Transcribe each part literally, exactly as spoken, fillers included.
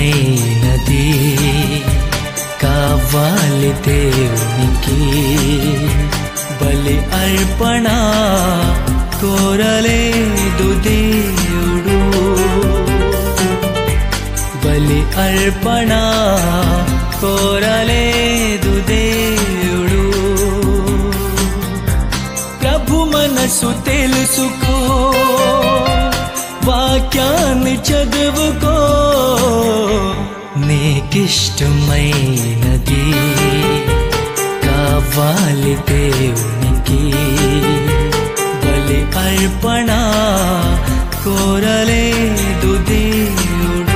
నీకిష్టమైనది కావాలి దేవునికి, బలి అర్పణ కోరలేదు దేవుడు, బలి అర్పణ కోరలేదు దేవుడు. ప్రభు మనసు తెలుసుకో, వాక్యాన్ని చదువుకో, నీకిష్టమైనది కావాలి దేవునికి, బలి అర్పణ కోరలేదు దేవుడు.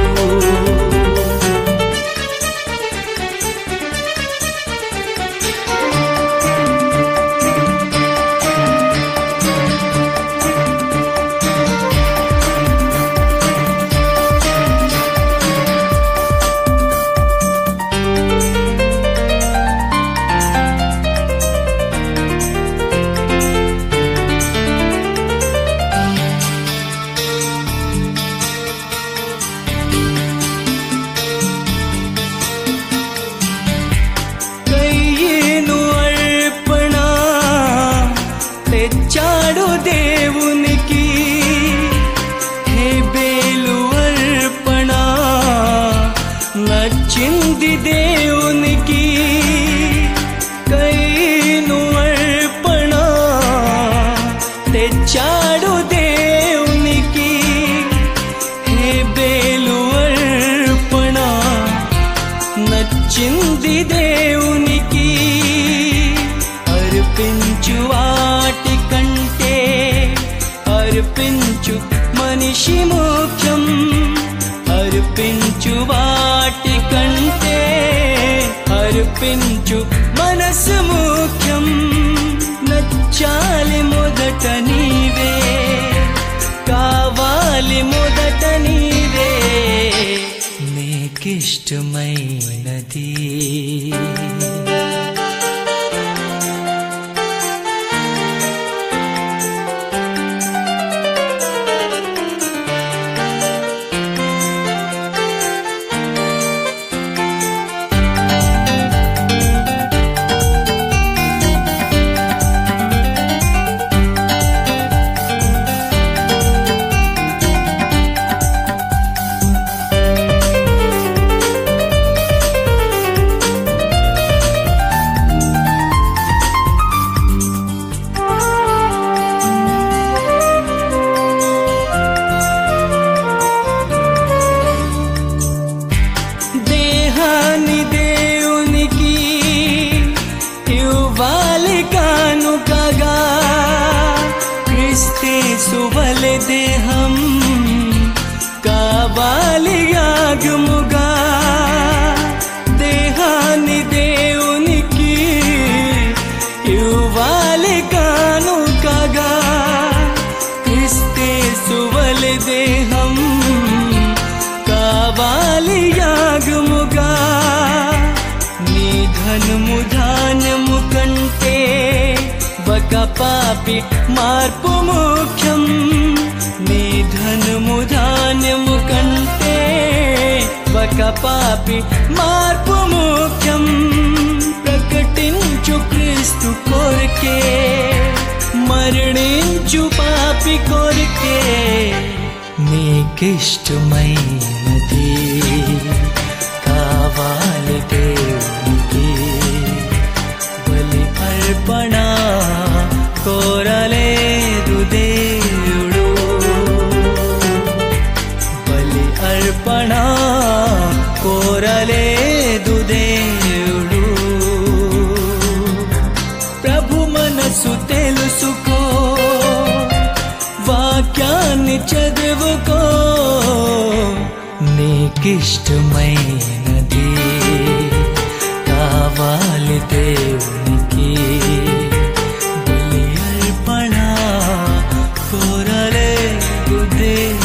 తెచ్చాడు దేవునికి హేబేలు అర్పణ, నచ్చింది దేవునికి కయీను అర్పణ. తెచ్చాడు దేవునికి హేబేలు అర్పణ, నచ్చింది దేవునికి. అర్పించు వాటి కంటే అర్పించు మనిషి ముఖ్యం, అర్పించు వాటి కంటే అర్పించు మనసు ముఖ్యం. నచ్చాలి మొదట నీవే, కావాలి మొదట నీవే, నీకిష్టమైనది. క్రీస్తువలె దేహం కావాలి యాగముగా, దేహాన్ని దేవునికి ఇవ్వాలి కానుకగా. క్రీస్తువలె దేహం కావాలి యాగముగా. నీ ధనము ధాన్యము కంటే ఒక పాపి మార్పు ముఖ్యం, నీ ధనము ధాన్యము కంటే ఒక పాపి మార్పు ముఖ్యం. ప్రకటించు క్రీస్తు కొరకే, మరణించు పాపి కొరకే, నీకిష్టమైనది కావాలి దేవునికి, బలి అర్పణ కోరలేదు దేవుడు, బలి అర్పణ కోరలేదు దేవుడు. ప్రభు మనసు తెలుసుకో, వాక్యాన్ని చదువుకో, నీకిష్టమైనది కావాలి దేవునికి, బలి అర్పణ కోరలేదు దేవుడు.